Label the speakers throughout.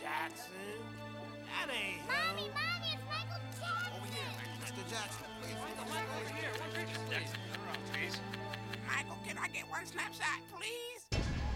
Speaker 1: Jackson? That ain't him.
Speaker 2: Mommy, it's Michael Jackson.
Speaker 3: Over here, Mr. Jackson, please.
Speaker 4: Over here, one picture. Jackson, turn around, please.
Speaker 1: Michael, can I get one snapshot, please?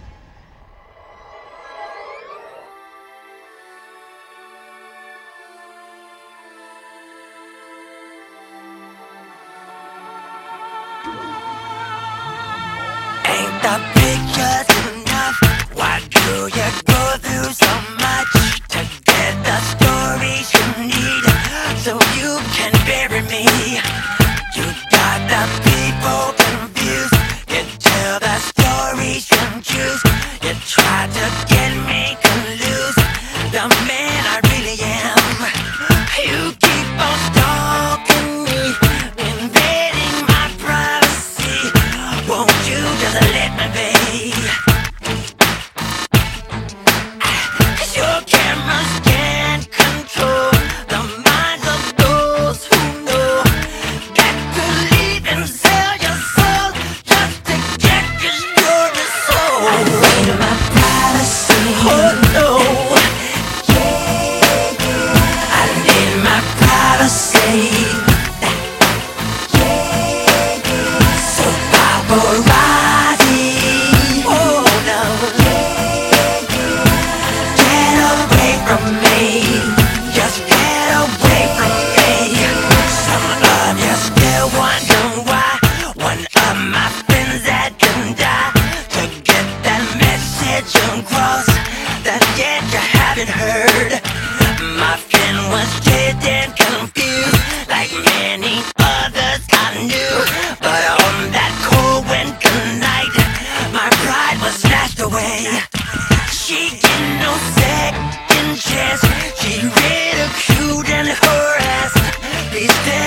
Speaker 5: Ain't the pictures enough? Why do you go through so much to get the stories you need so you can bury me? You got the people confused. You tell the stories you choose. You try to get me to lose the man I really am. You keep on stalking me, invading my privacy. Won't you just let me be? 'Cause your cameras can't control the minds of those who know that believe and sell your soul just to get your story sold. I need my privacy. Oh no. I need my privacy. So paparazzi. Oh no. Get away from me. Just get away from me. Some of you still wonder why one of my friends had to die to get that message across that yet you haven't heard. My friend was dead and confused like many others I knew. But on that cold winter night, my pride was snatched away. She get no second chance. She ridiculed and harassed these